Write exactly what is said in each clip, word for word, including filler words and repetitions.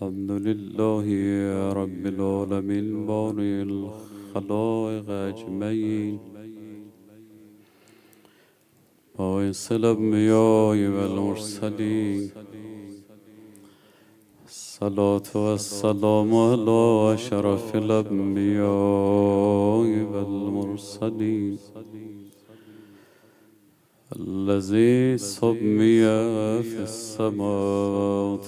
الحمد لله رب العالمين بارئ الخلائق أجمعين باعث الأنبياء والمرسلين الصلاة والسلام على أشرف الأنبياء والمرسلين الذي سمي في السماوات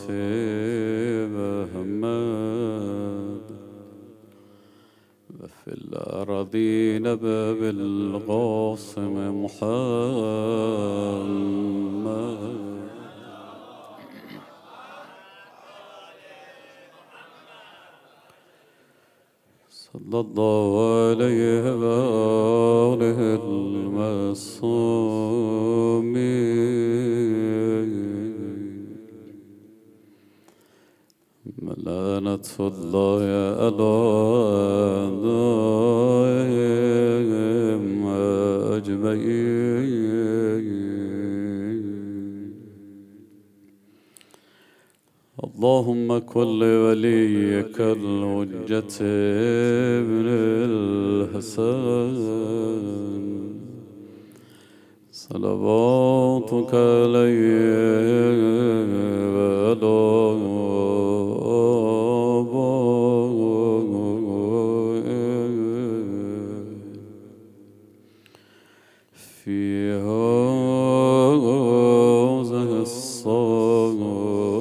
بأحمد وفي الأرضين بالقاسم محمد صلى الله عليه وآله المعصومين لعنة الله على أعدائهم أجمعين. اللهم كن لوليك الحجة ابن الحسن صلواتك عليه وعلى آبائه في هذه الساعة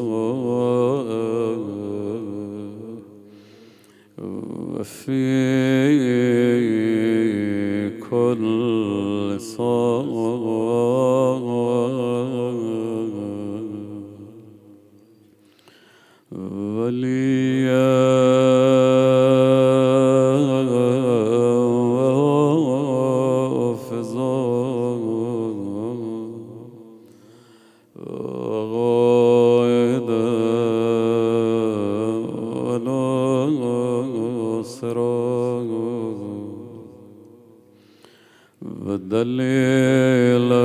وفي كل ساعة وليا وحافظا وقائدا وناصرا ودليلا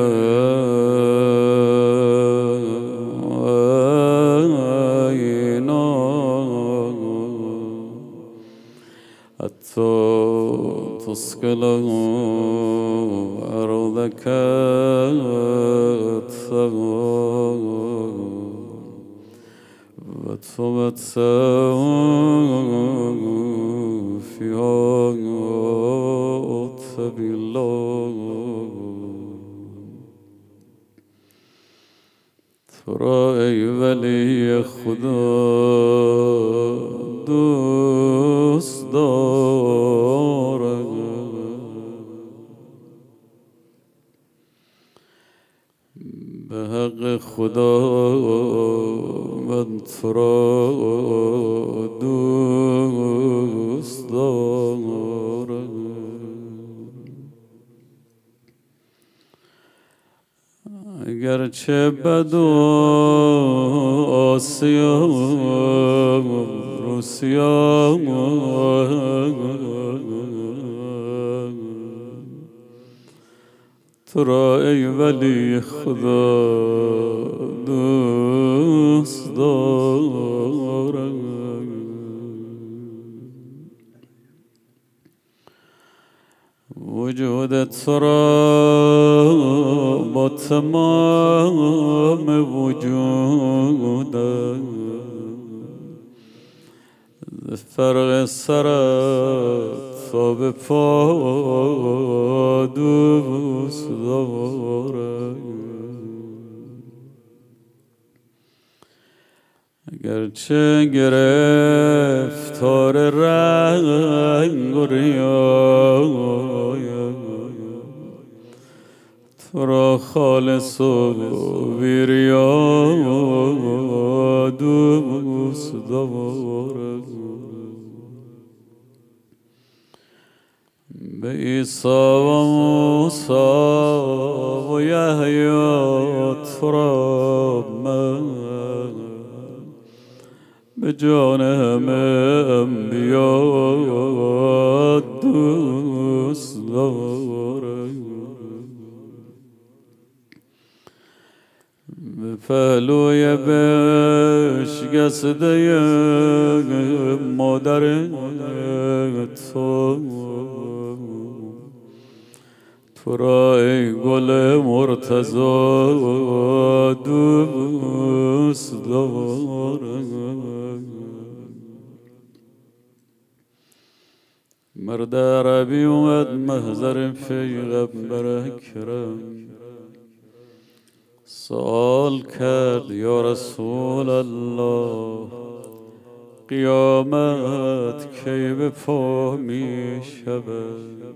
حتى تسكنه أرضك وتمتع فيها بالله ترى ای ولی خدا دوست دارم به حق خدا من تو را دوست دارم. اگرچه بد و آسیا روسیا تو را ای ولی خدا دوست دارم. وجود تو را با تمام وجودم فرق سرت تا به پا دوست دارم. اگرچه گرفتار رنگ و ریایم تو را خالص و بیریا دوست دارم. به عیسی و موسی و یحیی تو را من به جان همه انبیا دوست دارم. به پهلوی بشکسته مادر تو تو را ای گل مرتضی دوست دارم. مرد عربی اومد محضر پیغمبر اکرم، سوال کرد یا رسول الله قیامت کی به پا می شود؟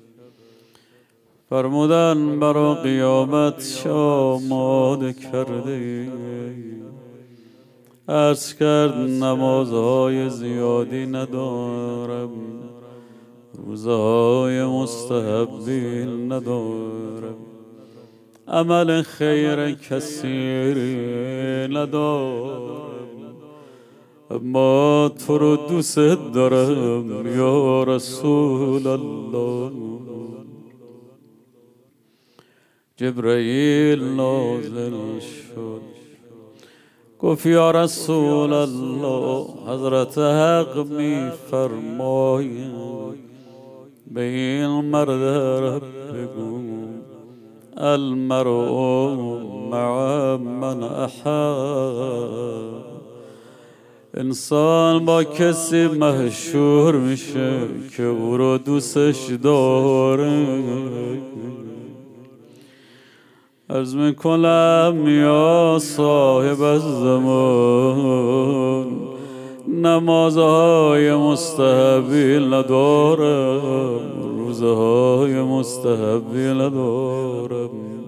فرمودن برا قیامت چه آماده کرده ای؟ عرض کرد نمازهای زیادی ندارم، روزهای مستحبی ندارم، عمل خیر کثیری ندارم، اما تو رو دوست دارم یا رسول الله. جبرئیل نازل شد گفت یا رسول الله حضرت حق می فرماید به این مرد رب بگو المرء مع من احب. انسان با کسی محشور میشه که او رو دوستش داره. عرض میکنم یا صاحب الزمان نمازهای مستحبی ندارم، روزهای مستحبی ندارم،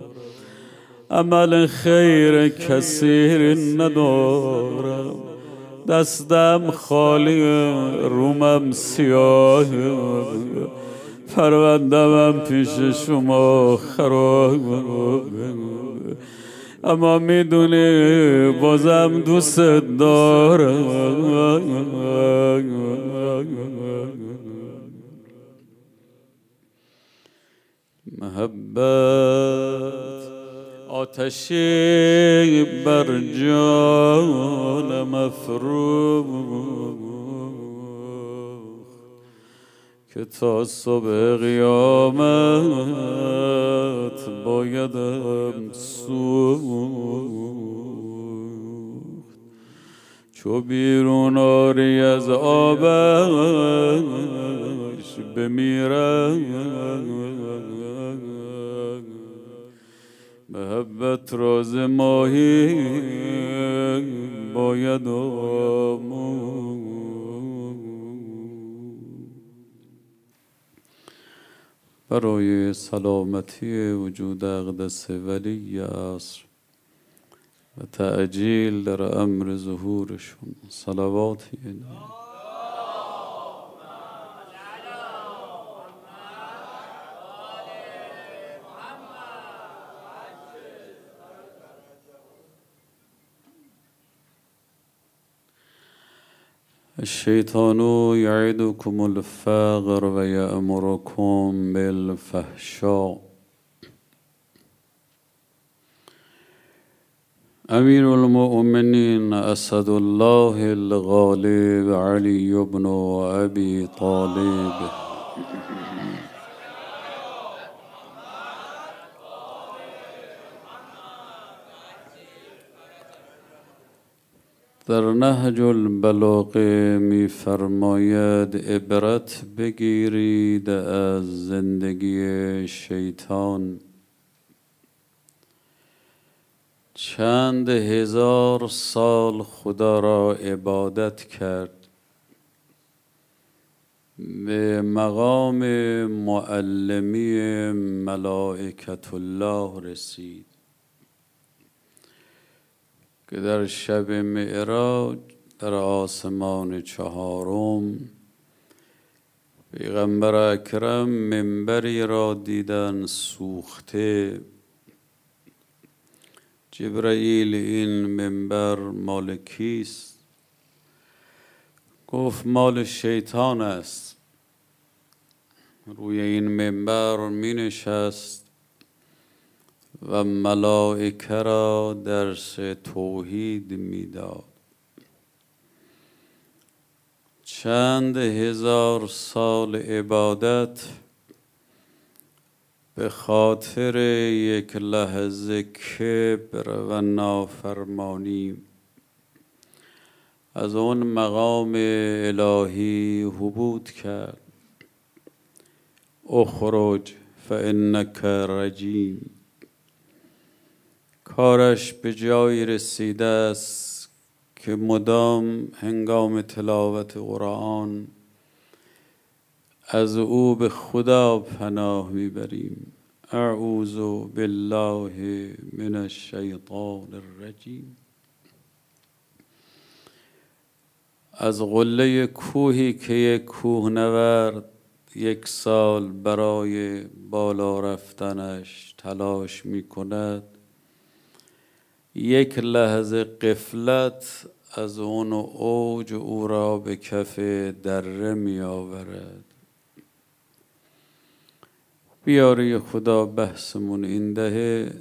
عمل خیر کثیر ندارم، دستم خالی رومم سیاه، پروندم پیش شما خراب، اما میدونی بازم دوست دارم. محبت آتشی بر جان مفروخ که تا صبح قیامت بایدم سوخت. چو بیرون آری از آبش بمیرم، محبت راز ماهی باید آموخت. برای سلامتی وجود اقدس ولی عصر و تعجیل در امر ظهورشون صلواتی الشیطان یعدکم الفقر و یأمرکم بالفحشاء. امیر المؤمنین اسد الله الغالب علی بن ابی طالب در نهج البلاغه می فرماید عبرت بگیرید از زندگی شیطان. چند هزار سال خدا را عبادت کرد، به مقام معلمی ملائکت الله رسید که در شب معراج در آسمان چهارم پیغمبر اکرم منبری را دیدن سوخته. جبرئیل این منبر مال کیست؟ گفت مال شیطان است. روی این منبر می نشست و ملائکه را درس توحید میداد. چند هزار سال عبادت به خاطر یک لحظه کبر و نافرمانی از اون مقام الهی هبوط کرد. اخرج فانک رجیم. کارش به جایی رسیده است که مدام هنگام تلاوت قرآن از او به خدا پناه میبریم. اعوذ بالله من الشیطان الرجیم. از قله کوهی که یک کوهنورد یک سال برای بالا رفتنش تلاش می کند، یک لحظه غفلت از اون اوج او را به کف دره می آورد. بیاری خدا بحثمون این دهه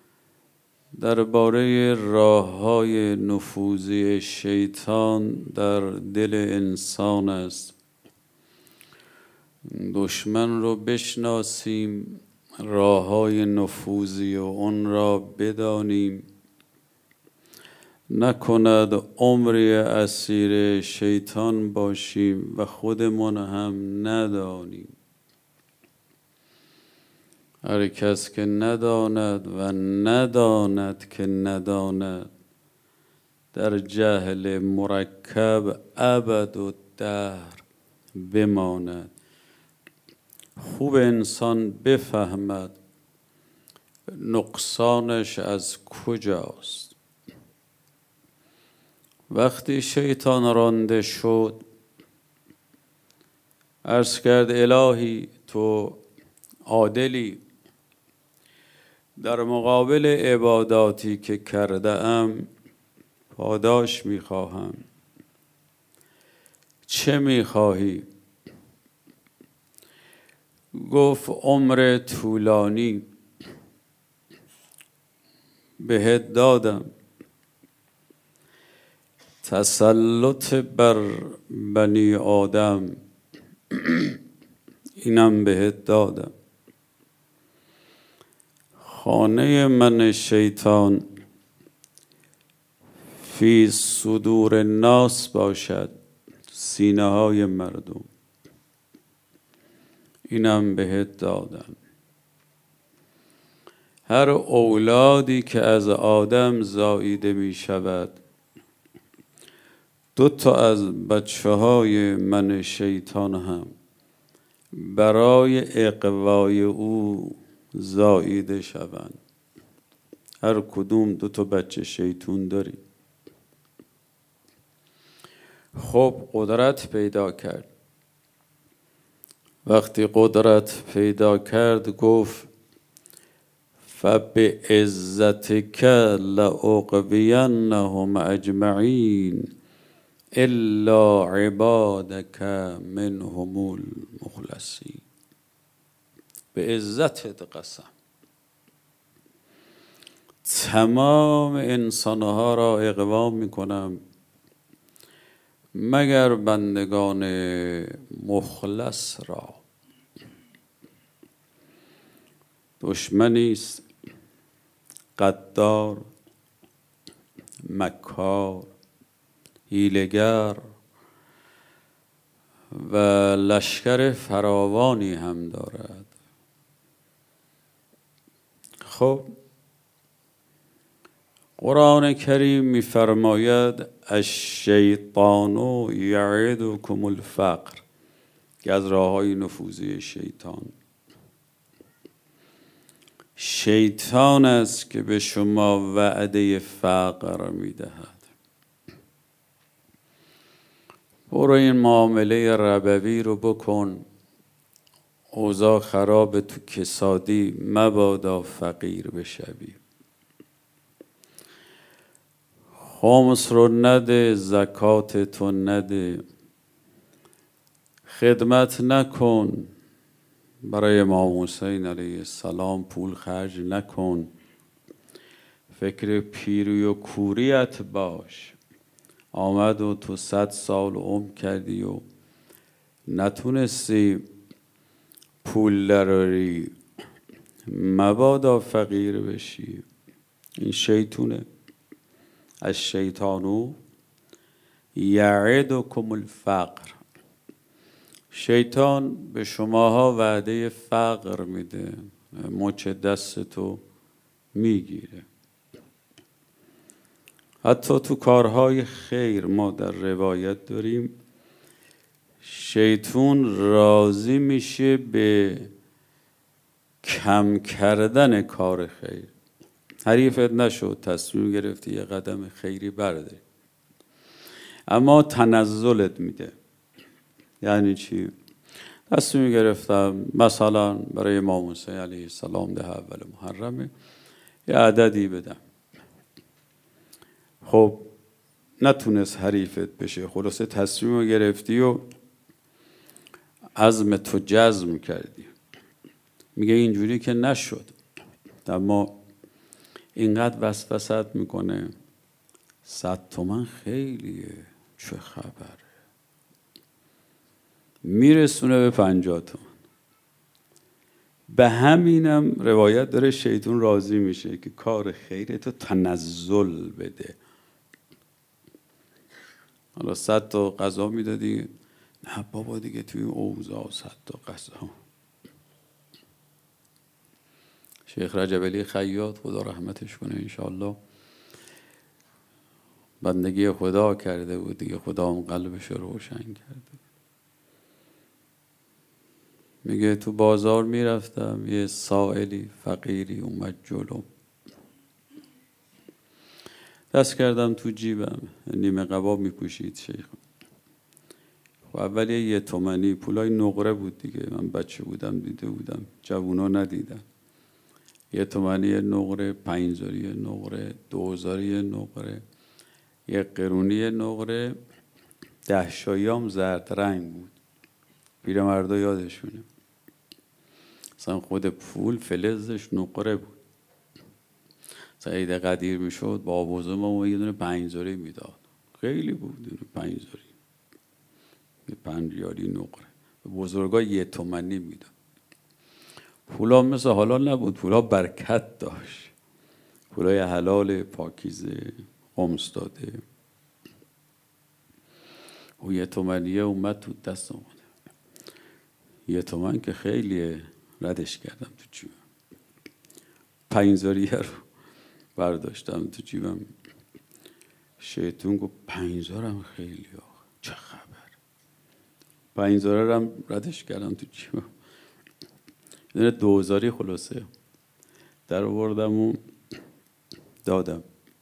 درباره راه‌های نفوذی شیطان در دل انسان است. دشمن رو بشناسیم، راه‌های نفوذی و اون را بدانیم، نکند عمری اسیر شیطان باشیم و خودمون هم ندانیم. هر کس که نداند و نداند که نداند در جهل مرکب ابد و دهر بماند. خوب انسان بفهمد نقصانش از کجاست. وقتی شیطان رانده شد عرض کرد الهی تو عادلی، در مقابل عباداتی که کرده ام پاداش میخواهم. چه میخواهی؟ گفت عمر طولانی بهت دادم، تسلط بر بنی آدم اینم بهت دادم. خانه من شیطان فی صدور الناس باشد، سینه های مردم، اینم بهت دادم. هر اولادی که از آدم زاییده می شود دو تا از بچه های من شیطان هم برای اقوای او زاییده شوند. هر کدوم دو تا بچه شیطون داریم. خب قدرت پیدا کرد. وقتی قدرت پیدا کرد گفت فبعزتک لأغوینهم اجمعین الا عبادک منهم المخلصین. به عزتت قسم تمام انسانها را اغوا میکنم مگر بندگان مخلص را. دشمنی است، غدار، مکار، حیله‌گر و لشکر فراوانی هم دارد. خب قرآن کریم می‌فرماید الشیطان یعدکم الفقر، که از راه‌های نفوذی شیطان شیطان است که به شما وعده فقر می‌دهد. برو این معامله ربوی رو بکن، اوضاع خراب، تو کسادی مبادا فقیر بشوی. خمس رو نده، زکات تو نده، خدمت نکن، برای امام حسین علیه السلام پول خرج نکن، فکر پیری و کوریت باش. آمد و تو صد سال عمر کردی و نتونستی پول دراری، مبادا فقیر بشی. این شیطونه. از شیطانو یعدکم الفقر. شیطان به شماها وعده فقر میده، مچ دستتو میگیره. حتی تو کارهای خیر ما در روایت داریم شیطان راضی میشه به کم کردن کار خیر. حریفت نشد، تصمیم گرفتی یه قدم خیری برداری، اما تنزلت میده. یعنی چی؟ تصمیم گرفتم مثلا برای امام حسین علیه السلام ده اول محرمه یه عددی بدم. خب نتونست حریفت بشه، خلاصه تصمیم گرفتی و عزم تو جزم کردی. میگه اینجوری که نشد، اما اینقدر وسوسه‌ت میکنه صد تومن خیلیه، چه خبره؟ میرسونه به پنجاه تومن. به همینم روایت داره شیطان راضی میشه که کار خیرتو تنزل بده. حالا صد تا غذا میدادی، نه بابا دیگه توی این اوضاع صد تا غذا. شیخ رجب علی خیاط خدا رحمتش کنه انشاءالله بندگی خدا کرده بود دیگه، خدا اون قلبش رو روشن کرده. میگه تو بازار میرفتم، یه سائلی فقیری اومد جلو، دست کردم تو جیبم، نیمه قباب میپوشید شیخ. و اول یه تومنی پولای نقره بود دیگه، من بچه بودم دیده بودم، جوونا ندیدن. یه تومنی نقره، پنجزاری نقره، دوزاری نقره، یه قرونی نقره، ده شایام زرد رنگ بود. پیرمردا یادشونه مثلا خود پول فلزش نقره بود. سعید قدیر میشد با آبوزه ما یه دونه پنجزاری میداد، خیلی بود دونه پنجزاری، یه پنجیاری نقره. به بزرگا یه تومنی میداد. پولا مثل حالا نبود، پولا برکت داشت، پولای حلال پاکیزه خمس داده. و یه تومنیه اومد تو دست اومد، یه تومن که خیلیه، ردش کردم تو جیبم. پنجزاریه رو برداشتم تو جیبم. شیطون گفت پنجزارم خیلی آخه، چه خبر؟ پنجزاره هم ردش کردم تو جیبم. یه دوزاری خلاصه در آوردم و دادم.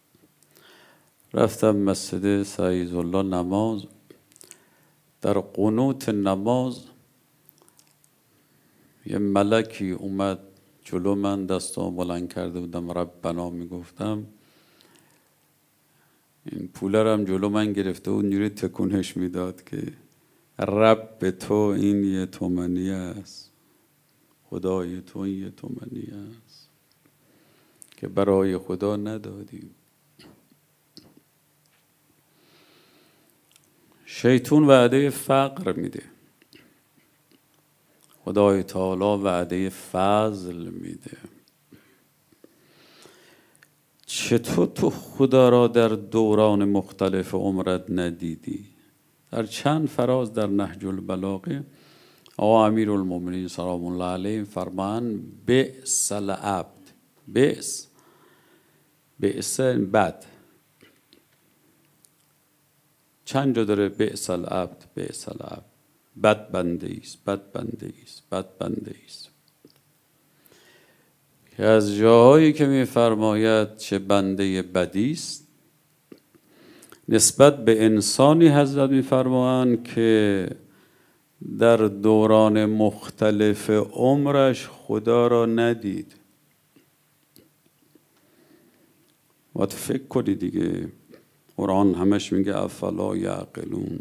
رفتم مسجد سعید الله نماز. در قنوت نماز یه ملکی اومد جلو من، دستام بلند کرده بودم ربنا میگفتم، این پولرم جلو من گرفته و اونجوری تکونش میداد که رب تو این یه تومنی است، خدای تو این یه تومنی است که برای خدا ندادی. شیطان وعده فقر میده، خدای تعالی وعده فضل میده. چطور تو خدا را در دوران مختلف عمرت ندیدی؟ در چند فراز در نهج البلاغه آقا امیرالمومنین سلام الله علیه فرمان بئس العبد، بئس بئس بد، چند جا داره بئس العبد، بئس العبد، بد بنده است، بد بنده است، بد بنده است. که از جاهایی که میفرماید چه بنده بدی است، نسبت به انسانی حضرت میفرمایند که در دوران مختلف عمرش خدا را ندید. باید فکر کنی دیگه. قرآن همش میگه افلا یعقلون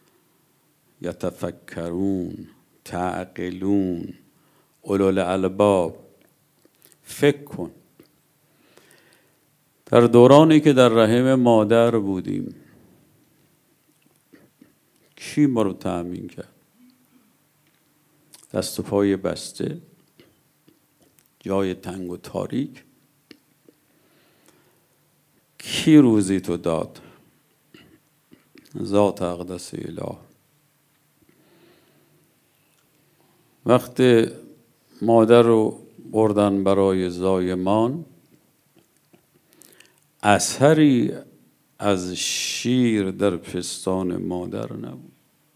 یتفکرون تعقلون اولو الالباب. فکر کن در دورانی که در رحم مادر بودیم کی ما رو تأمین کرد؟ دست و پای بسته، جای تنگ و تاریک. کی روزی تو داد؟ ذات اقدس اله. وقتی مادر رو بردن برای زایمان، اثری از شیر در پستان مادر نبود.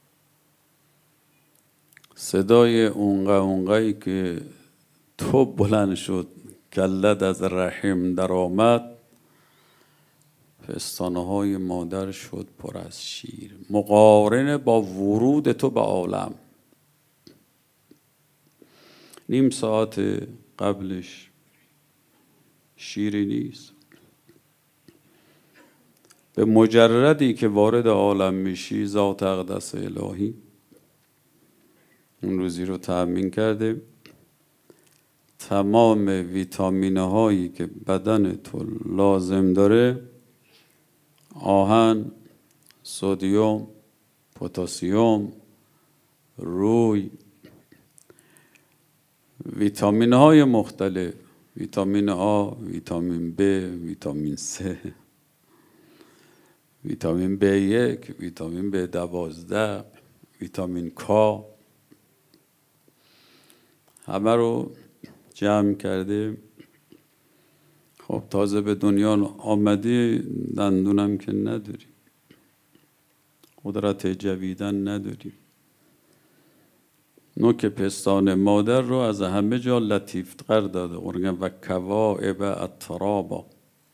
صدای اونقه اونقهی که تو بلند شد کلت از رحم در آمد، پستانه های مادر شد پر از شیر، مقارن با ورود تو به عالم. نیم ساعت قبلش شیری نیست. به مجردی که وارد عالم میشی ذات اقدس الهی اون روزی رو تأمین کرده. تمام ویتامین هایی که بدن تو لازم داره، آهن، سدیم، پتاسیم، روی، ویتامین های مختلف، ویتامین آ، ویتامین ب، ویتامین س، ویتامین بی یک، ویتامین بی دوازده، ویتامین کا، همه رو جمع کرده. خب تازه به دنیا آمدی، دندونم که نداری، قدرت جویدن نداری. نوک پستان مادر رو از همه جا لطیفتر داده. قرآن و کواعب اترابا.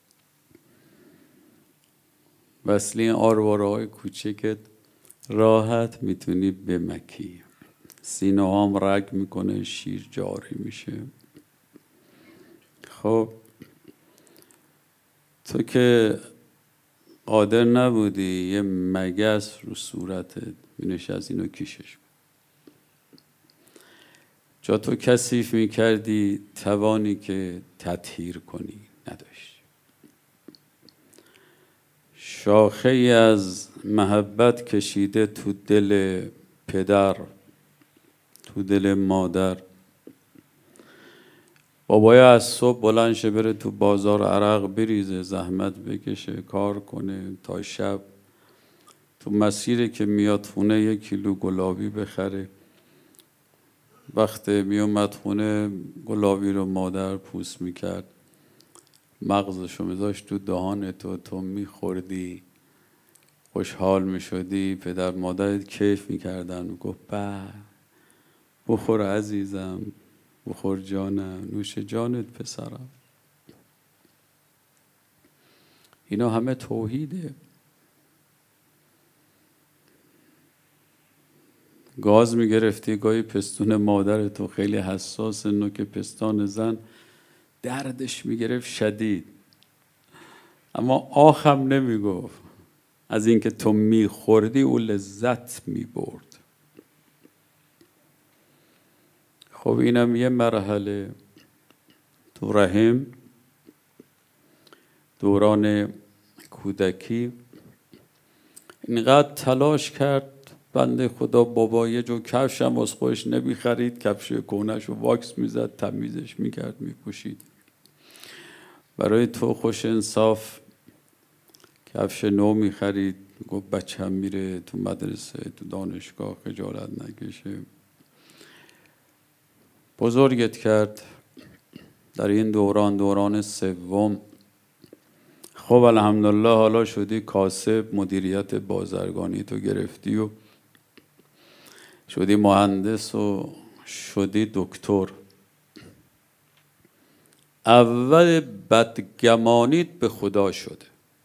وصلی آرواره های کوچکت راحت میتونی بمکی. سینه هم رگ میکنه، شیر جاری میشه. خب تو که قادر نبودی یه مگس رو صورتت بینش از اینو کشش، جا تو کثیف میکردی، توانی که تطهیر کنی نداشت. شاخه ای از محبت کشیده تو دل پدر، تو دل مادر. بابای از صبح بلند شه بره تو بازار عرق بریزه، زحمت بکشه، کار کنه تا شب. تو مسیری که میاد خونه یک کیلو گلابی بخره. وقتی میومد خونه گلابی رو مادر پوست میکرد، مغزشو میذاشت تو دهان تو، تو میخوردی، خوشحال میشدی. پدر مادرت کیف میکردن و گفت به بخور عزیزم، بخور جانم، نوش جانت پسرم. اینا همه توحیده. گاز میگرفتی گاهی پستون مادر تو خیلی حساس، نوک پستان زن دردش میگرفت شدید، اما آخم نمیگفت. از اینکه تو میخوردی او لذت میبرد. خب اینم یه مرحله تو رحم، دوران کودکی. اینقدر تلاش کرد بنده خدا بابا، یه جو کفش هم از خودش نمی خرید، کفش کهنه‌ش رو واکس میزد، تمیزش میکرد، میپوشید. برای تو خوش انصاف کفش نو میخرید، گفت بچه‌م میره تو مدرسه، تو دانشگاه، خجالت نکشه. بزرگت کرد در این دوران، دوران سوم. خب الحمدلله حالا شدی کاسب، مدیریت بازرگانی تو گرفتی و شدی مهندس و شدی دکتر. اول بدگمانیت به خدا شده،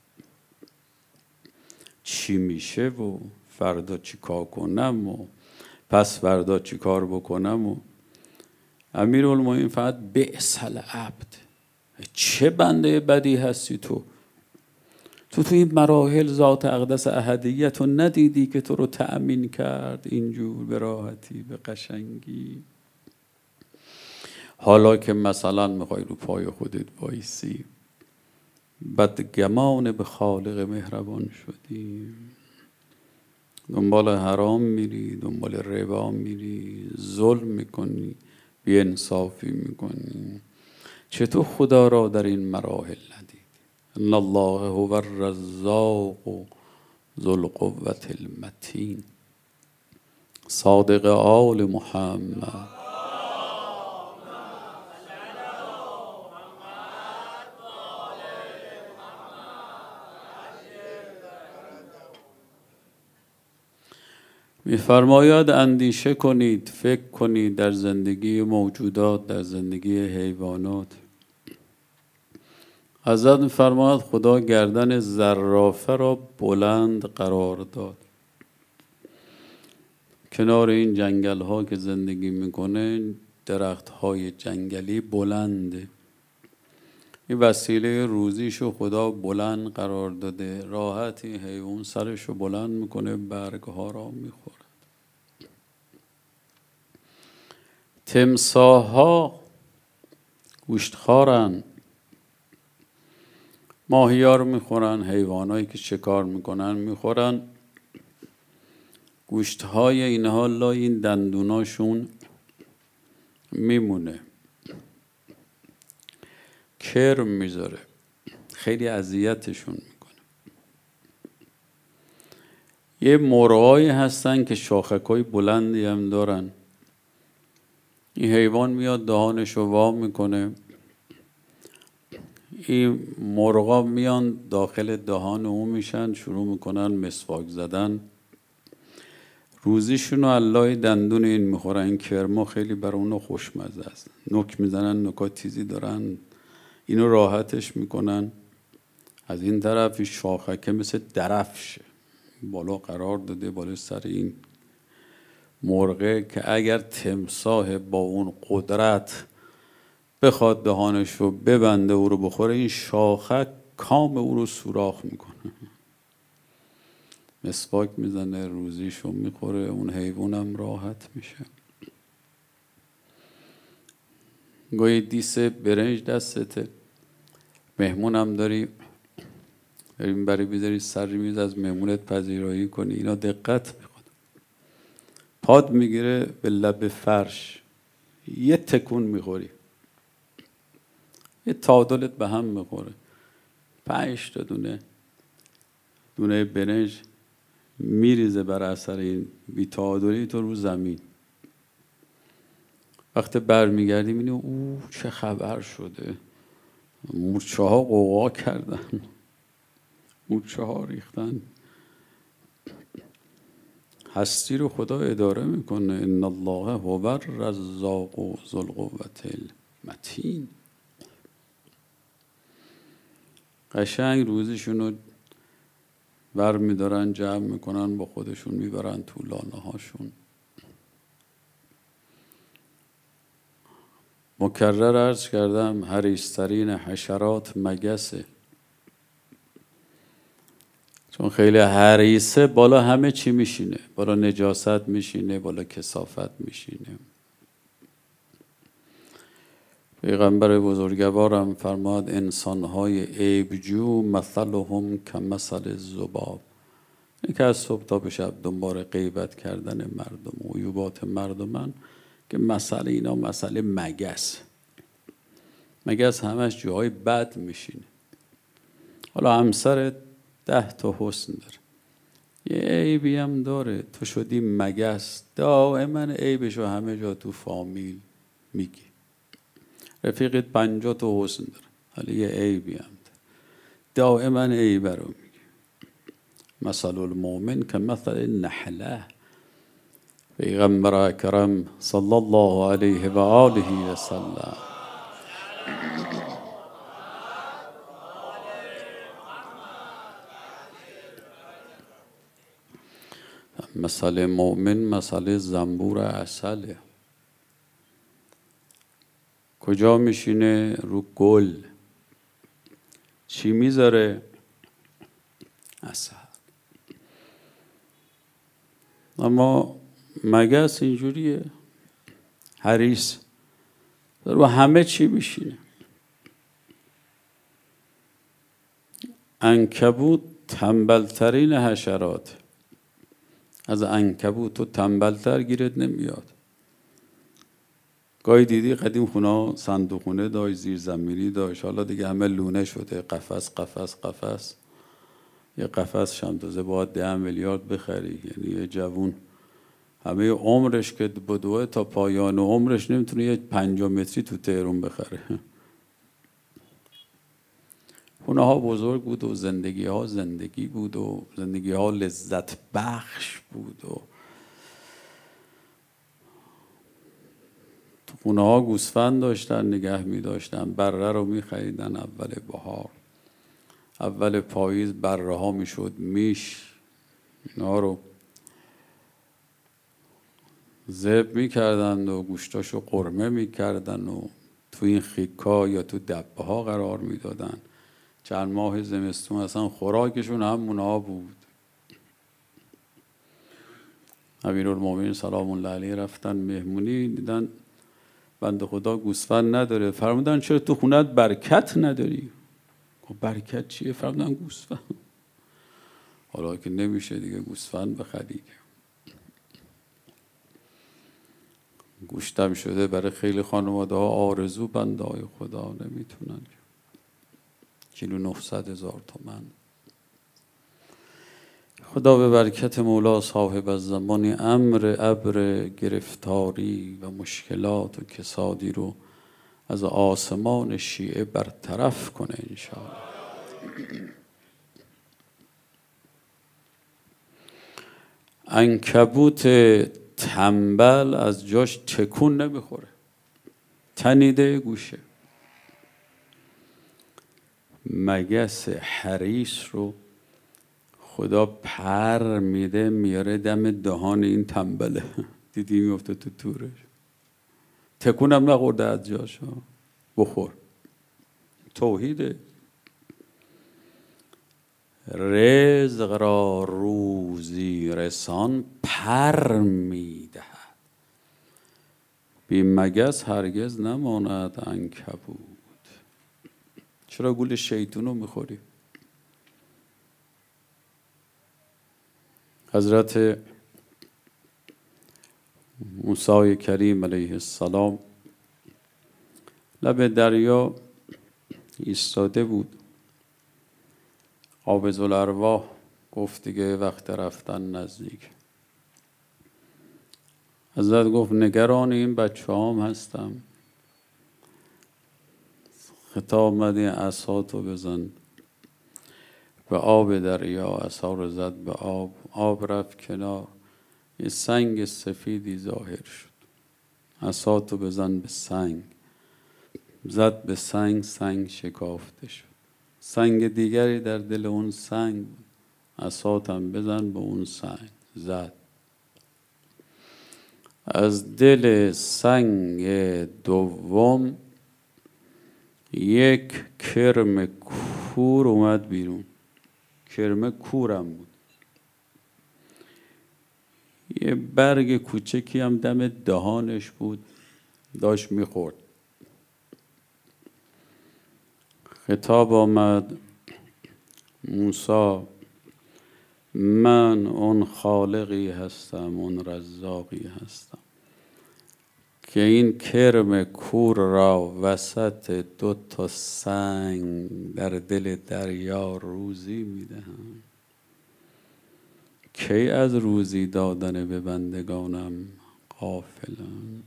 چی میشه و فردا چی کار کنم و پس فردا چی کار بکنم. و امیرالمومنین فقط بئس العبد، چه بنده بدی هستی تو. تو تو این مراحل ذات اقدس احدیت رو ندیدی که تو رو تأمین کرد اینجور به راحتی، به قشنگی. حالا که مثلا میخوای رو پای خودت وایسی، بدگمان به خالق مهربان شدیم. دنبال حرام میری، دنبال ربا میری، ظلم میکنی، بی‌انصافی میکنی. چطور خدا را در این مراحل ندید؟ ان الله هو الرزاق ذو القوة المتین. صادق آل محمد. می‌فرماید اندیشه کنید، فکر کنید در زندگی موجودات، در زندگی حیوانات. حضرت می‌فرماید خدا گردن زرافه را بلند قرار داد. کنار این جنگل ها که زندگی میکنه درخت های جنگلی بلنده. این وسیله روزیشو خدا بلند قرار داده. راحتی حیوان سرشو بلند میکنه، برگ ها را میخورد. تمساح ها گوشتخوارن، ماهیار میخورن، حیوانایی که شکار میکنن میخورن. گوشتهای اینها لای این دندوناشون میمونه، کرم میذاره، خیلی اذیتشون میکنه. یه مرغایی هستن که شاخکای بلندی هم دارن. این حیوان میاد دهانشو وا میکنه، این مرغا میان داخل دهان اون میشن، شروع میکنن مسواک زدن. روزیشون رو علای دندون این میخورن. این کرما خیلی برای اونو خوشمزه است. نوک میزنن، نکات تیزی دارن، اینو راحتش میکنن. از این طرف این شاخکه مثل درفشه بالا قرار داده بالا سر این مرغه که اگر تمساح با اون قدرت بخواد دهانش رو ببنده او رو بخوره، این شاخک کام او رو سوراخ میکنه. مسواک میزنه، روزیشو میخوره، اون حیوانم راحت میشه. گویی دیس برنج دستته، مهمونم داری، بریم برای بیذاری سر میز از مهمونت پذیرایی کنی، اینا دقت میخواد. پاد میگیره به لب فرش، یه تکون میخوری، یه تعادلت به هم میخوره. پنج تا دونه دونه برنج میریزه بر اثر این بی‌تعادلی تو رو زمین. وقتی برمیگردی میبینی او چه خبر شده، مورچه ها قوقا کردن، مورچه ها ریختن. هستی رو خدا اداره میکنه. ان الله هو الرزاق ذو القوة المتین. قشنگ روزشون رو بر میدارن، جمع میکنن، با خودشون میبرن تو لانه هاشون. مکرر عرض کردم حریص‌ترین حشرات مگسه، چون خیلی حریصه بالا همه چی میشینه، بالا نجاست میشینه، بالا کثافت میشینه. پیغمبر بزرگوارم فرماد انسانهای عیبجو مثلهم کمثل الذباب. این که از صبح تا به شب دنبال غیبت کردن مردم و عیوبات مردمن، که مسئله اینا مسئله مگس. مگس همش جاهای بد میشینه. حالا همسر ده تا حسن داره، یه عیبی هم داره، تو شدی مگس، دائما عیبشو همه جا تو فامیل میگی. رفیقت پنجاه تا حسن داره، حالا یه عیبی هم داره، دائما عیب رو میگی. مثل المؤمن که مثل نحله. پیغمبر اکرم صلی الله علیه و آله و سلم مثل مؤمن مثل زنبور عسله. کجا میشینه؟ رو گل. چی میذاره؟ عسل. اما مگس اینجوریه، حریص، رو همه چی میشینه. عنکبوت تنبلترین حشرات. از عنکبوت تو تنبلتر گیرت نمیاد. گاهی دیدی قدیم خونه صندوق خونه داشت، زیرزمینی داشت، حالا دیگه همه لونه شده، قفس قفس قفس. یه قفس شمتازه باید ده میلیارد بخری. یعنی یه جوون همه عمرش که بدوه تا پایان عمرش نمیتونه یه پنجاه متری تو تهران بخره. خونه ها بزرگ بود و زندگی ها زندگی بود و زندگی ها لذت بخش بود و تو خونه ها گوسفند داشتن، نگه می داشتن، بره رو می خریدن اول بهار، اول پاییز بره ها می شد میش، اینا رو ذبح می کردن و گوشتاشو قرمه می کردن و تو این خیکا یا تو دبه ها قرار می دادن. چند ماه زمستون اصلا خوراکشون همون ها بود. امیرالمومنین سلام الله علیه رفتن مهمونی، دیدن بنده خدا گوسفند نداره، فرمودن چرا تو خونت برکت نداری؟ گفت برکت چیه؟ فرمودن گوسفند. حالا که نمیشه دیگه گوسفند بخری، گوشتم شده برای خیلی خانواده ها آرزو، بنده های خدا نمیتونن. کیلو نهصد هزار تومن. خدا به برکت مولا صاحب الزمان امر ابر گرفتاری و مشکلات و کسادی رو از آسمان شیعه برطرف کنه انشاءالله. عنکبوت تنبل از جاش تکون نمیخوره، تنیده گوشه. مگس حریص رو خدا پر میده میاره دم دهان این تنبله. دیدی میفته تو تورش، تکونم نخورده از جاش. بخور. توحیده. رزق را روزی رسان پر میدهد، بی مگس هرگز نماند عنکبوت. چرا گول شیطون رو میخوری؟ حضرت موسی کریم علیه السلام لب دریا ایستاده بود. قابض الارواح گفت دیگه وقت رفتن نزدیک. حضرت گفت نگران این بچه هم هستم. خطاب مدی عصاتو بزن به آب دریا، عصا رو زد به آب، آب رفت کنار، یه سنگ سفیدی ظاهر شد. عصاتو بزن به سنگ، زد به سنگ، سنگ شکافته شد. سنگ دیگری در دل اون سنگ بود، عصاتم بزن به اون سنگ، زد. از دل سنگ دوم یک کرم کور اومد بیرون. کرم کورم بود. یه برگ کوچکی هم دم دهانش بود، داشت میخورد. خطاب آمد موسی من اون خالقی هستم، اون رزاقی هستم که این کرم کور را وسط دو تا سنگ در دل دریا روزی میدهم. کی از روزی دادن به بندگانم غافلم؟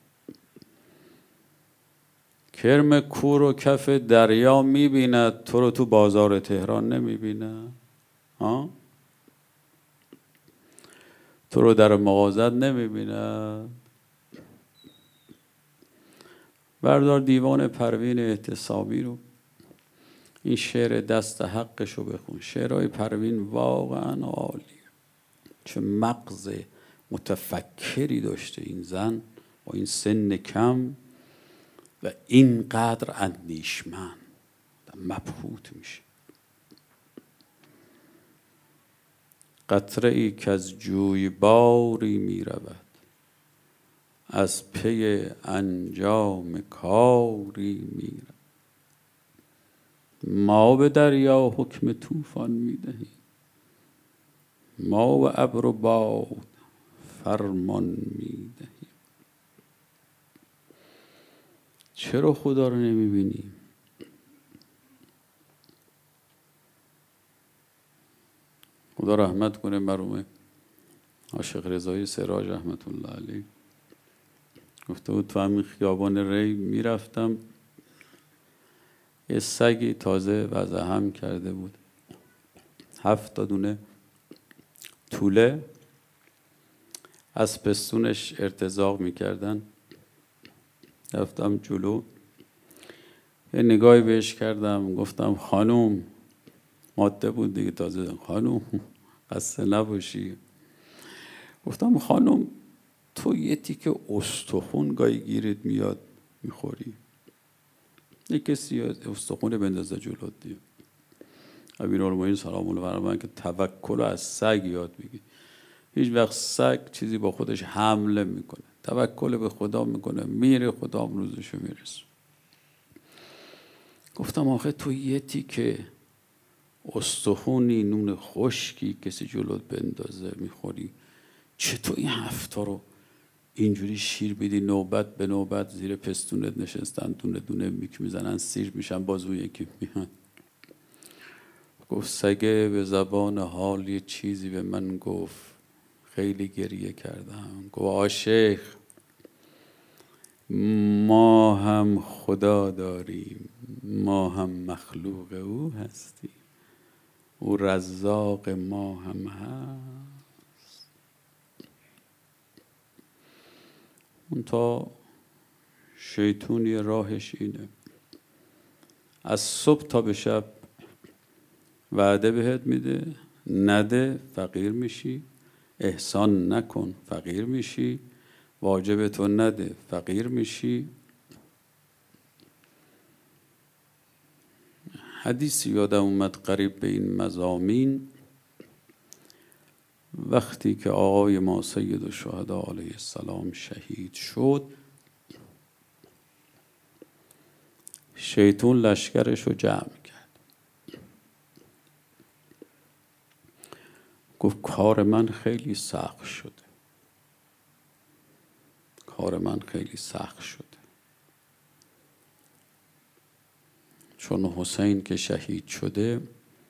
کرم کور و کف دریا میبیند، تو رو تو بازار تهران نمیبیند؟ ها؟ تو رو در مغازت نمیبیند؟ بردار دیوان پروین احتسابی رو، این شعر دست حقش رو بخون. شعرهای پروین واقعا عالیه. چه مغز متفکری داشته این زن با این سن کم و اینقدر اندیشمند. مبهوت میشه. قطره ای که از جویباری میرود، از پی انجام کاری میرود. ما به دریا حکم طوفان میدهیم، ما و ابر و باد فرمان میدهیم. چرا خدا رو نمیبینیم؟ خدا رحمت کنه مرحوم عاشق رضایی سراج رحمت الله علیه. گفته بود تو همین خیابان ری میرفتم، یه سگی تازه وضع هم کرده بود، هفت تا دونه توله از پستونش ارتزاق میکردن. رفتم جلو، یه نگاهی بهش کردم، گفتم خانوم، ماده بود دیگه تازه، خانوم خسته نباشی. گفتم خانوم تو یه تیکه استخون گاهی گیرت میاد میخوری، یه کسی استخونه بندازه جلوت دیگه. امیرالمومنین سلام الله علیه که توکل از سگ یاد بگی. هیچ وقت سگ چیزی با خودش حمله میکنه، توکل به خدا میکنه، میره خدا هم روزشو میرسه. گفتم آخه تو یه تیکه استخونی نون خشکی کسی جلوت بندازه میخوری، چطور این هفتا رو اینجوری شیر بیدی نوبت به نوبت زیر پستونت نشستن، دونه دونه میک میزنن، سیر میشن، بازو یکی میان. گفت سگه به زبان حال یه چیزی به من گفت، خیلی گریه کردم. گفت عاشق ما هم خدا داریم، ما هم مخلوق او هستیم، او رزاق ما هم هست. اون تا شیطونی راهش اینه، از صبح تا به شب وعده بهت میده، نده فقیر میشی، احسان نکن فقیر میشی، واجب تو نده فقیر میشی. حدیثی یادم اومد قریب به این مضامین، وقتی که آقای ما سید الشهدا علیه السلام شهید شد، شیطان لشکرش رو جمع کرد. گفت کار من خیلی سخت شده، کار من خیلی سخت شده، چون حسین که شهید شده،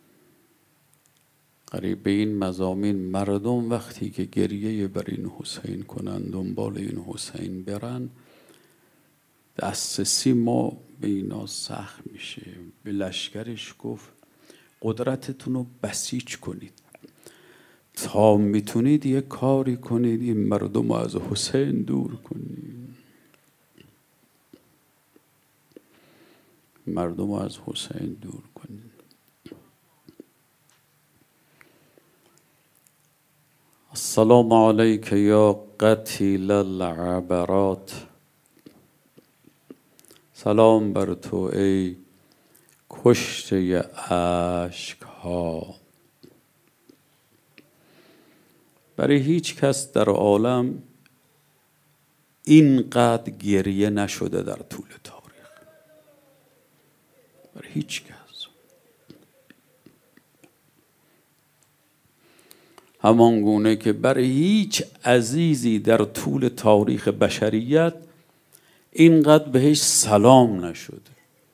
قریب به این مضامین مردم وقتی که گریه بر این حسین کنن، دنبال این حسین برن، دسترسی ما به اینا سخت میشه. به لشکرش گفت قدرتتون رو بسیج کنید، تا میتونید یه کاری کنید این مردم رو از حسین دور کنید، مردم رو از حسین دور کنید. السلام علیک یا قتیل العبرات، سلام بر تو ای کشته اشک ها. برای هیچ کس در عالم اینقدر گریه نشده در طول تاریخ، برای هیچ کس. همان گونه که برای هیچ عزیزی در طول تاریخ بشریت اینقدر بهش سلام نشده.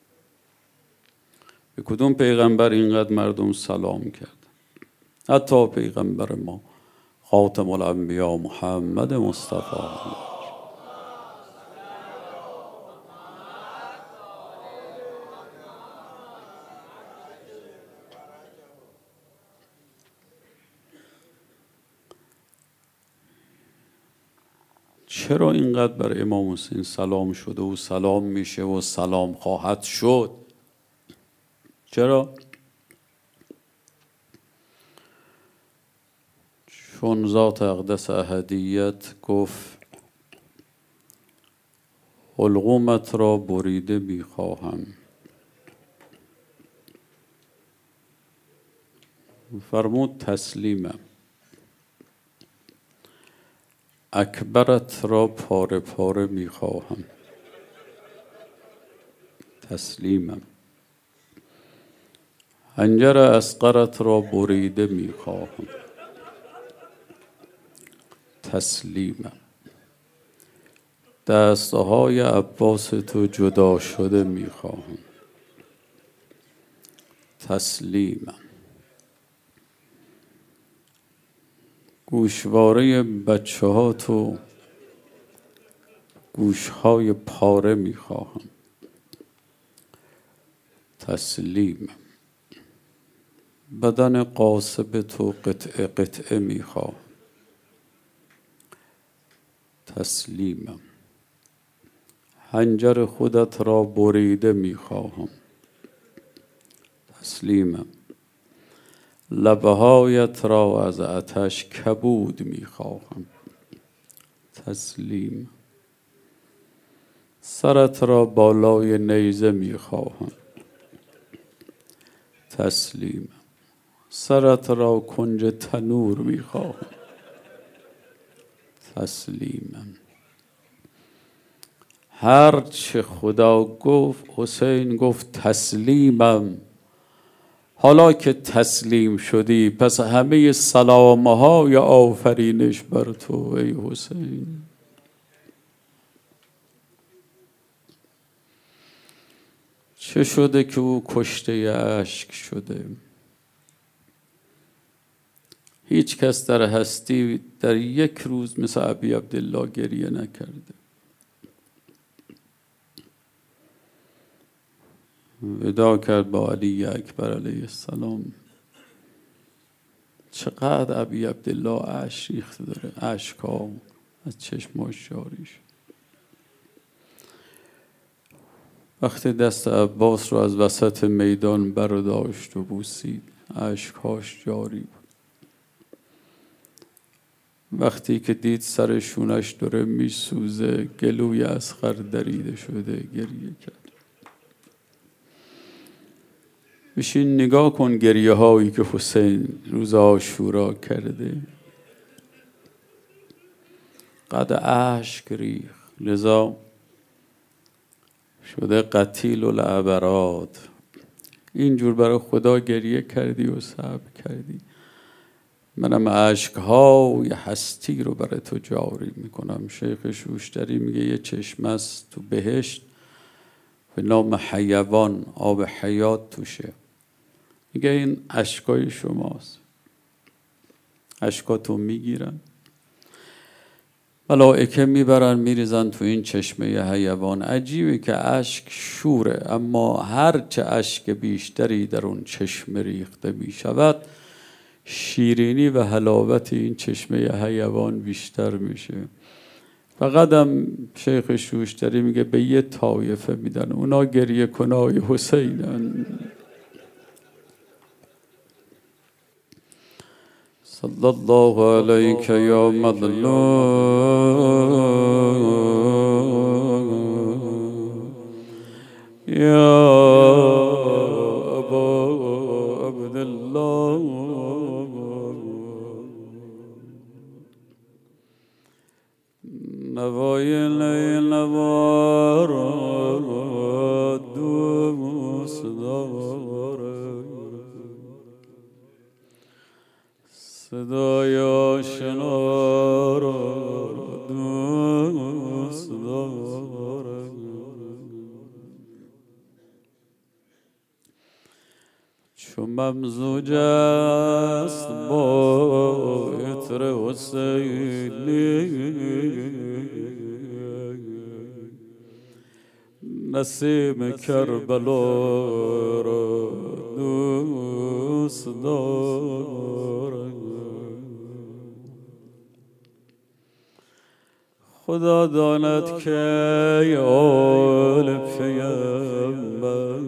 به کدوم پیغمبر اینقدر مردم سلام کرد؟ حتی پیغمبر ما خاتم الانبیا محمد مصطفی. چرا اینقدر بر امام حسین سلام شده و سلام میشه و سلام خواهد شد؟ چرا؟ چون ذات اقدس احدیت گفت حلقومت را بریده میخواهم. فرمود تسلیمم. اکبرت را پاره پاره میخواهم. تسلیمم. خنجر اصغرت را بریده میخواهم، تسلیمم. دستهای عباس تو جدا شده میخواهم، تسلیمم. گوشواره بچه ها تو گوشهای پاره میخواهم، تسلیمم. بدن قاسب تو قطعه قطعه میخواهم، تسلیمم. خنجر خودت را بریده میخواهم، تسلیمم. لبهایت را از آتش کبود میخواهم، تسلیم. سرت را بالای نیزه میخواهم، تسلیم. سرت را کنج تنور میخواهم، تسلیمم. هر چه خدا گفت حسین گفت تسلیمم. حالا که تسلیم شدی پس همه سلامهای آفرینش بر تو ای حسین. چه شده که او کشته اشک شده؟ هیچ کس در هستی در یک روز مثل ابی عبدالله گریه نکرده. ودا کرد با علی اکبر علیه السلام. چقدر ابی عبدالله اشک ریخته داره، اشک ها از چشماش جاری شد. وقتی دست عباس رو از وسط میدان برداشت و بوسید، اشکهاش جاری بود. وقتی که دید سر شونش داره میسوزه، گلوی اصغر دریده شده، گریه کرد. بشین نگاه کن گریه هایی که حسین روز عاشورا کرده. قد اشک ریخت، لذا شده قتیل العبرات. اینجور برای خدا گریه کردی و صبر کردی. منم عشقهای هستی رو برای تو جاری میکنم. شیخ شوشتری میگه یه چشمه است تو بهشت به نام حیوان، آب حیات توشه. میگه این اشکای شماست. اشکاتو میگیرن، ملائکه میبرن میریزن تو این چشمه حیوان. عجیبه که اشک شوره، اما هرچه اشک بیشتری در اون چشمه ریخته میشود، شیرینی و حلاوت این چشمه حیوان بیشتر میشه. فقط هم شیخ شوشتری میگه به یه طایفه میدن، اونا گریه کنای حسینن. صلی الله علیک یا مظلوم یا ابا عبدالله. نوای نوار دوست دارم، صدای آشنا را دوست دارم. چو ممزوج است با عطر حسینی، نسیم کربلا را دوست دارم. خدا داند که آل پیغمبر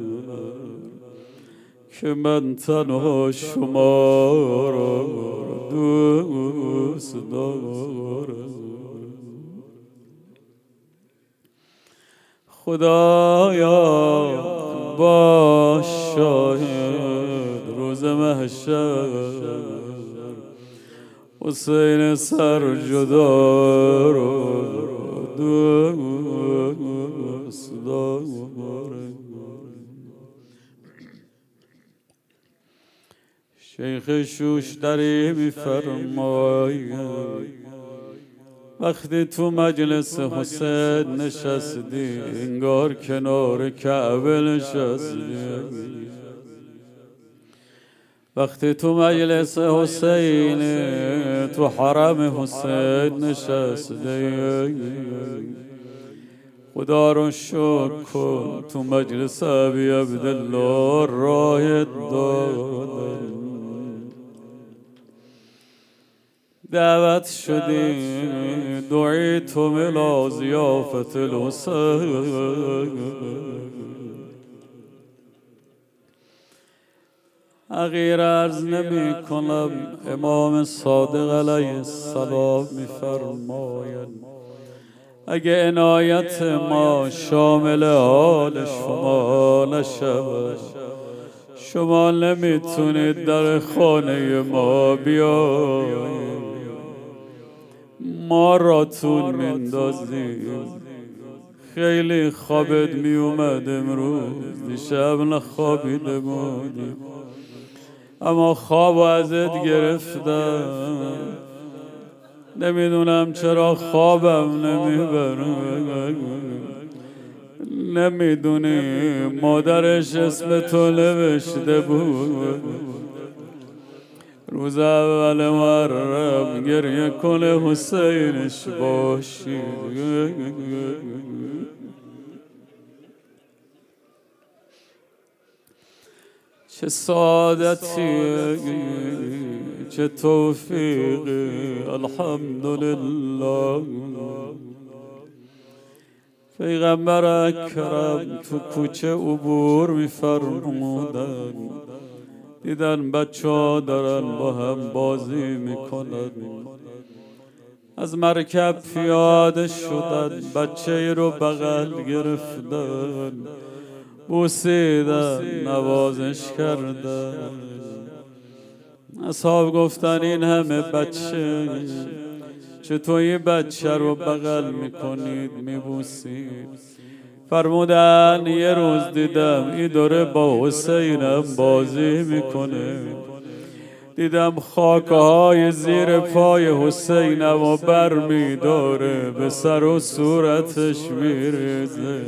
که من تنها شما را دوست دارم. خدایا باش شاهد روز محشر، حسین سر جدا رو دوست دارم. شیخ شوشتری میفرماید وقتی تو مجلس حسین نشستی انگار کنار کعبه نشستی. وقتی تو مجلس حسین تو حرم حسین نشستی خدا رو شکر کن تو مجلس ابی عبدالله رایت دادن دعوت شدی دعیت ملا ضیافت الحسین. حقیر عرض نمی کنم امام صادق علیه السلام می فرماید اگه عنایت ما شامل حال شما نشود شما نمیتونید در خانه ما بیایید. ما راتون میندازیم خیلی خوابت میومد امروز دیشب نخوابیده بودیم اما خواب ازت گرفتم نمیدونم چرا خوابم نمیبره. نمیدونی مادرش اسم تو نوشته بود روز اول محرم گریه کنه حسینش باشی. چه سعادتیه چه توفیقی الحمدلله. پیغمبر اکرم تو کوچه عبور میفرمودن دیدن بچه ها دارن با هم بازی میکنن از مرکب پیاده شدن بچه رو بغل گرفتن بوسیدن نوازش کردن. اصحاب گفتن این همه بچه چطور این بچه رو بغل میکنید میبوسید؟ فرمودن یه روز دیدم این داره با حسینم بازی میکنه دیدم خاکه های زیر پای حسینم و بر میداره به سر و صورتش میریزه.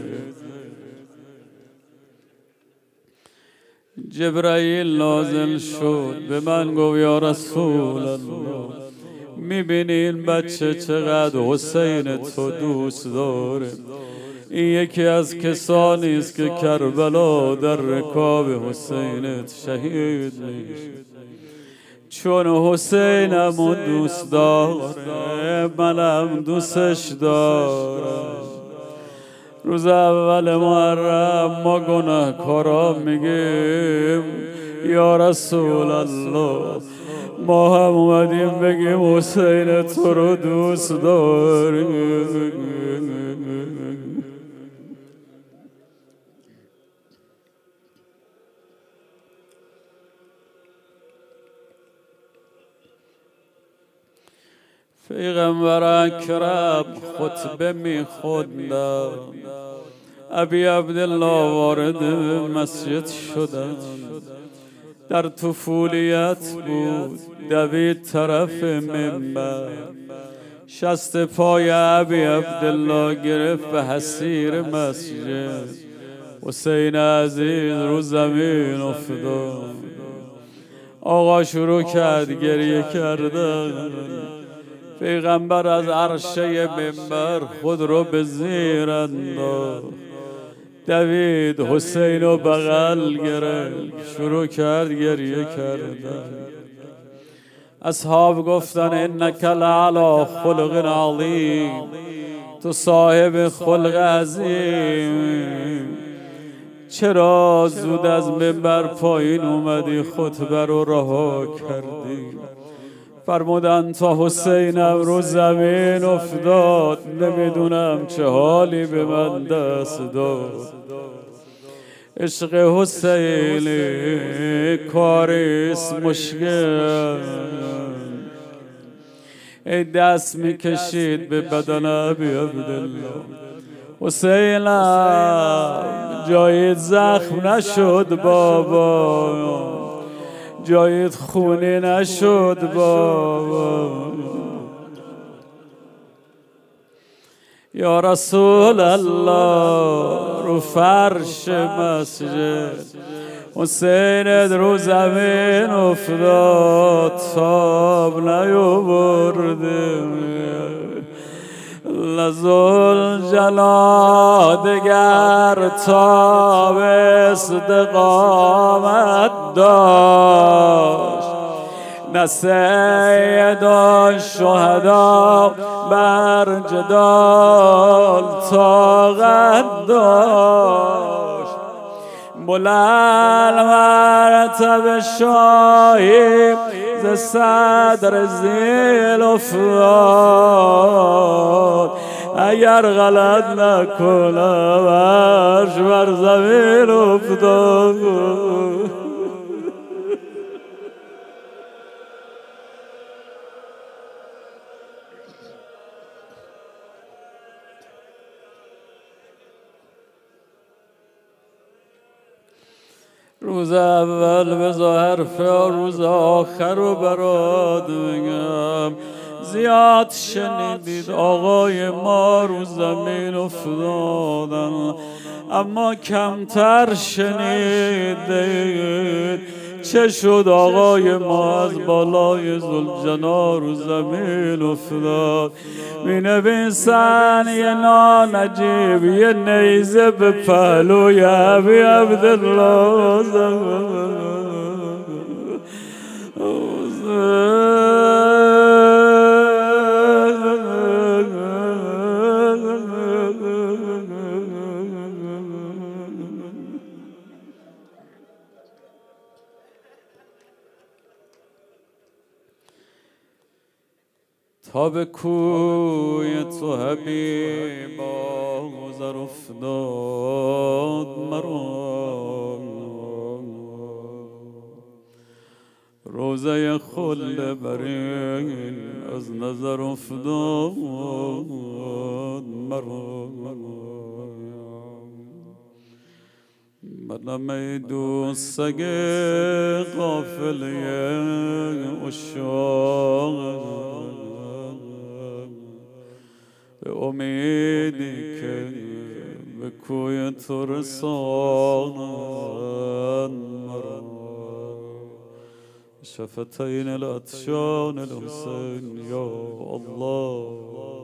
جبرائیل نازل شد به من گفت یا رسول الله میبینی این بچه چقدر حسین تو دوست داره؟ این یکی از کسانی است که کربلا در رکاب حسینت شهید میشه. چون حسینم دوست داره منم دوستش دارم. روز اول محرم ما گناهکارا میگیم یا رسول الله ما هم اومدیم بگیم حسین تو رو دوست داریم. پیغمبر اکرم خطبه میخوندن ابی عبدالله وارد مسجد شدن در طفولیت بود دوید طرف منبر شست پای ابی عبدالله گرفت به حصیر مسجد حسین عزیز رو زمین افتاد. آقا شروع کرد گریه کردن. پیغمبر از عرشه منبر خود رو به زیر انداخت دوید حسین رو بغل گرفت شروع کرد گریه کردن. اصحاب گفتن انک لعلی خلق عظیم تو صاحب خلق عظیم چرا زود از منبر پایین اومدی خطبه رو رها کردی؟ فرمودن تا حسینم رو زمین افتاد نمیدونم چه حالی به من دست داد. عشق حسینی کاریست مشکل ای دست میکشید به بدن ابی عبدالله. حسینم جای زخم نشد بابا جایت خونی نشد بابا. یا رسول الله رو فرش مسجد حسینت رو زمین افتاد تاب نیاورده. لزول جلا دگر تاب استقامت داشت. نه سید الشهدا بر جدال طاقت داشت. بلند مرتبه شاهی ز صدر زیل افتاد. اگر غلط نکنم عرش بر زمین افتاد. روز اول بذار حرف روز آخر رو برات بگم. زیاد شنیدید آقای ما رو زمین افتادن، اما کمتر شنیدید چه شد آقای ما از بالای ذوالجلال رو زمین افتاد. می نویسن یه نانجیب یه نیزه به پهلوی ابی عبدالله تا به کوی تو حبیبا گذر افتاد مرا. روزه خلد برین از نظر افتاد مرا. منم ای دوست سگ قافله عشاق، به امیدی که به کوی تو رساند مرا. شفتین العطشان الحسین یا الله.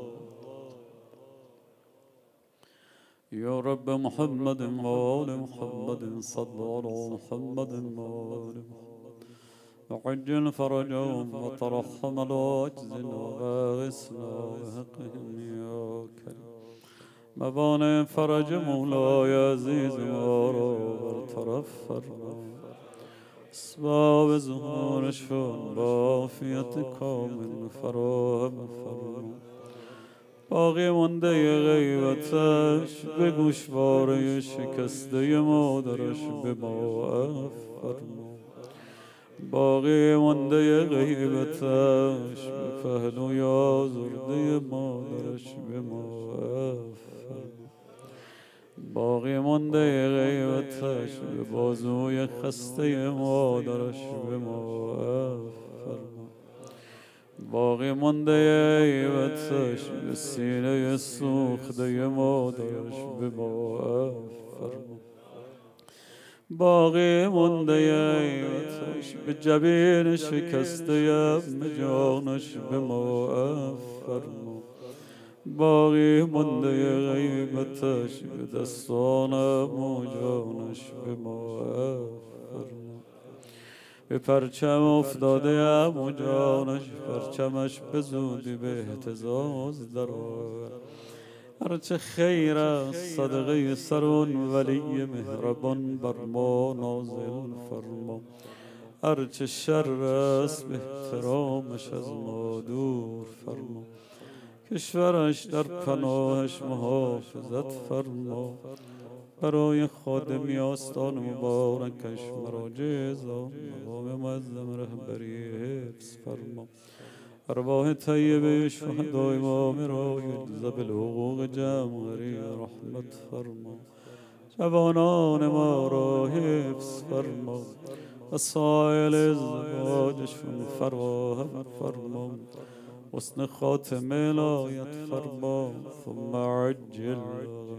یا رب محمد و آل محمد صل علی محمد و آل محمد وعجل فرجهم وترحم العاجزين وغاثنا بحقهم يا كريم. موانع فرج مولاي عزيز ما را برطرف فرما. اسباب ظهورشون با عافیت کامل فراهم فرما. باقی مانده غیبتش به گوشواره شکسته مادرش به ما عفو فرما. باقی مانده غیبتش به پهلوی آزرده مادرش به ما عفو فرما. باقی مانده غیبتش به بازوی خسته مادرش به ما عفو فرما. باقی مانده غیبتش به سینه سوخته مادرش به ما عفو فرما. باقی مانده غیبتش به جبین شکسته ام جانش به ما عفو فرما. باقی مانده غیبتش به دستان ام جانش به ما عفو فرما. به پرچم افتاده ام جانش پرچمش به زودی به اهتزاز درآور. هرچه خیر است صدقه سر اون ولی مهربان بر ما نازل فرما. هرچه شر است به احترامش از ما دور فرما. کشورش در پناهش محافظت فرما. برای خادمی آستان مبارکش مراجع ازام مقام معظم رهبری حفظ فرما. ارواح طیبه شهدای امام رایل ذوی الحقوق جمهوری رحمت فرما. جوانان ما را حفظ فرما. وسائل ازدواجشون فراهم فرما، حسن خاتمه عنایت فرما، ثم عجل